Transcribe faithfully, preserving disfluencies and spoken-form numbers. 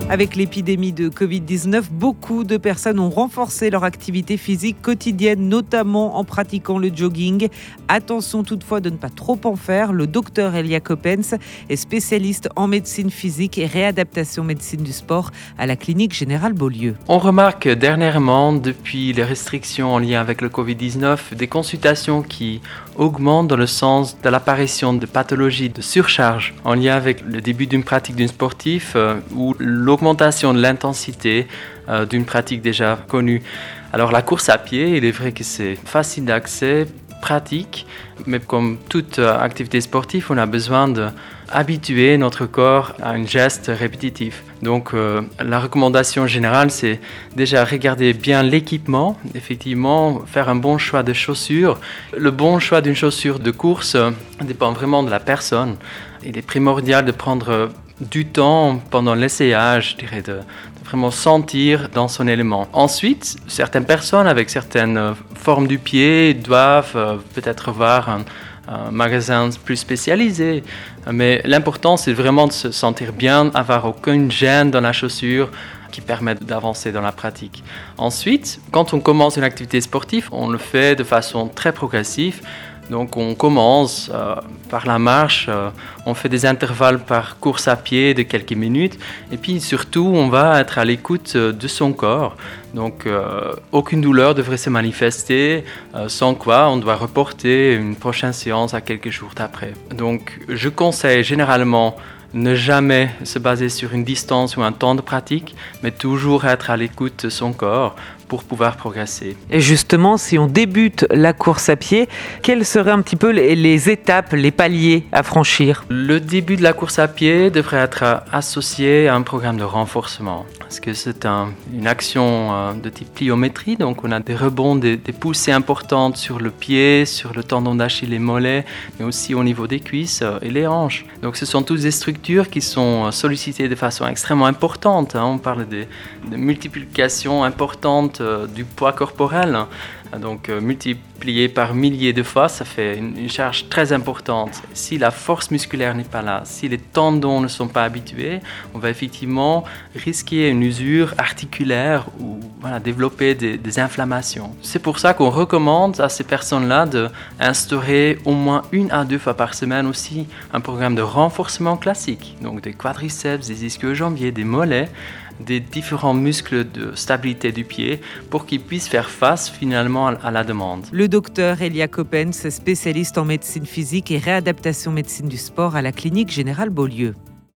Avec l'épidémie de covid dix-neuf, beaucoup de personnes ont renforcé leur activité physique quotidienne, notamment en pratiquant le jogging. Attention toutefois de ne pas trop en faire. Le docteur Elia Coppens est spécialiste en médecine physique et réadaptation médecine du sport à la clinique Générale Beaulieu. On remarque dernièrement, depuis les restrictions en lien avec le covid dix-neuf, des consultations qui augmentent dans le sens de l'apparition de pathologies de surcharge en lien avec le début d'une pratique d'un sportif euh, ou l'augmentation de l'intensité euh, d'une pratique déjà connue. Alors la course à pied, il est vrai que c'est facile d'accès, pratique, mais comme toute activité sportive, on a besoin d'habituer notre corps à un geste répétitif. Donc euh, la recommandation générale, c'est déjà regarder bien l'équipement, effectivement faire un bon choix de chaussures. Le bon choix d'une chaussure de course euh, dépend vraiment de la personne. Il est primordial de prendre du temps pendant l'essayage, je dirais, de, de vraiment sentir dans son élément. Ensuite, certaines personnes avec certaines formes du pied doivent euh, peut-être voir un, un magasin plus spécialisé. Mais l'important, c'est vraiment de se sentir bien, avoir aucune gêne dans la chaussure qui permettent d'avancer dans la pratique. Ensuite, quand on commence une activité sportive, on le fait de façon très progressive. Donc on commence euh, par la marche, euh, on fait des intervalles par course à pied de quelques minutes et puis surtout on va être à l'écoute de son corps. Donc euh, aucune douleur devrait se manifester, euh, sans quoi on doit reporter une prochaine séance à quelques jours après. Donc je conseille généralement ne jamais se baser sur une distance ou un temps de pratique, mais toujours être à l'écoute de son corps pour pouvoir progresser. Et justement, si on débute la course à pied, quelles seraient un petit peu les, les étapes, les paliers à franchir ? Le début de la course à pied devrait être associé à un programme de renforcement, parce que c'est un, une action euh, de type pliométrie, donc on a des rebonds, des, des poussées importantes sur le pied, sur le tendon d'Achille et mollet, mais aussi au niveau des cuisses euh, et les hanches. Donc ce sont toutes des structures qui sont sollicitées de façon extrêmement importante. Hein. On parle de, de multiplication importante euh, du poids corporel. Donc euh, multiplié par milliers de fois, ça fait une, une charge très importante. Si la force musculaire n'est pas là, si les tendons ne sont pas habitués, on va effectivement risquer une usure articulaire ou voilà, développer des, des inflammations. C'est pour ça qu'on recommande à ces personnes-là d'instaurer au moins une à deux fois par semaine aussi un programme de renforcement classique. Donc des quadriceps, des ischio-jambiers, des mollets, des différents muscles de stabilité du pied pour qu'ils puissent faire face finalement à la demande. Le docteur Elia Coppens, spécialiste en médecine physique et réadaptation médecine du sport à la clinique Générale Beaulieu.